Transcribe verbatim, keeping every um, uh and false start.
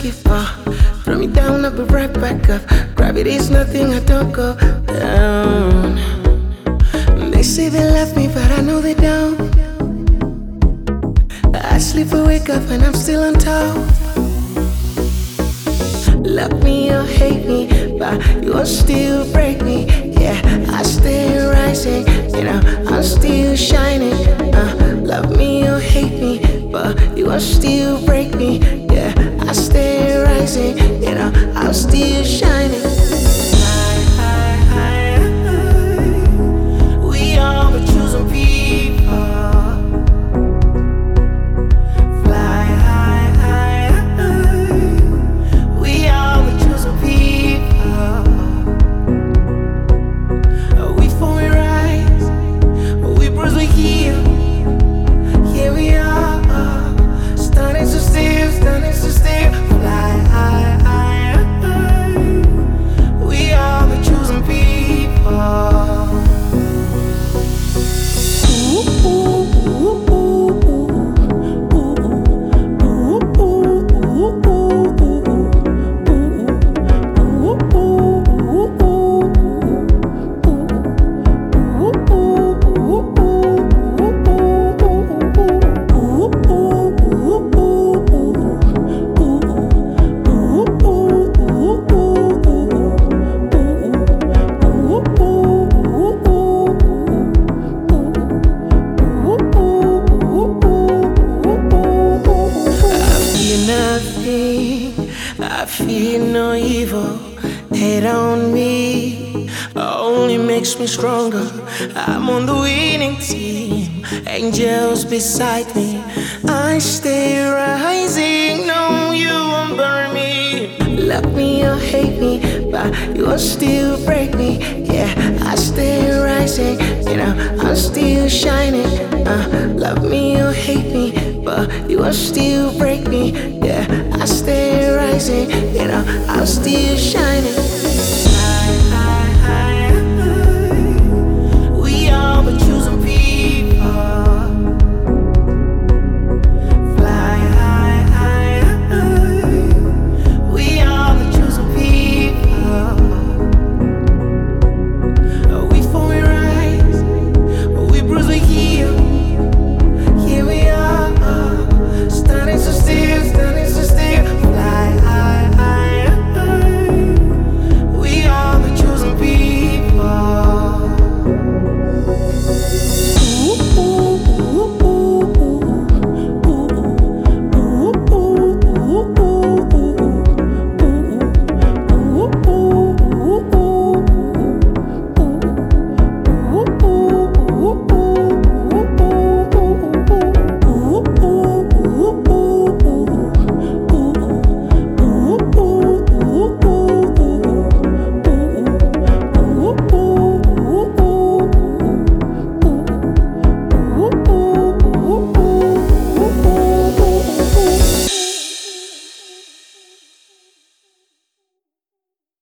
give up. Throw me down, I'll be right back up. Gravity's nothing, I don't go down. They say they love me, but I know they don't. I sleep or wake up and I'm still on top. Love me or hate me, but you will still break me. Yeah, I stay rising, you know, I'm still shining. uh, Love me or hate me, but you will still break me. Yeah, I stay rising, you know, I'm still shining. We are the chosen people. I feel no evil, hate on me only makes me stronger. I'm on the winning team, angels beside me. I stay rising, no, you won't burn me. Love me or hate me, but you will still break me. Yeah, I stay rising, you know, I'm still shining. uh, Love me or hate me, but you will still break me. Yeah, I stay rising, you know, I'm still shining.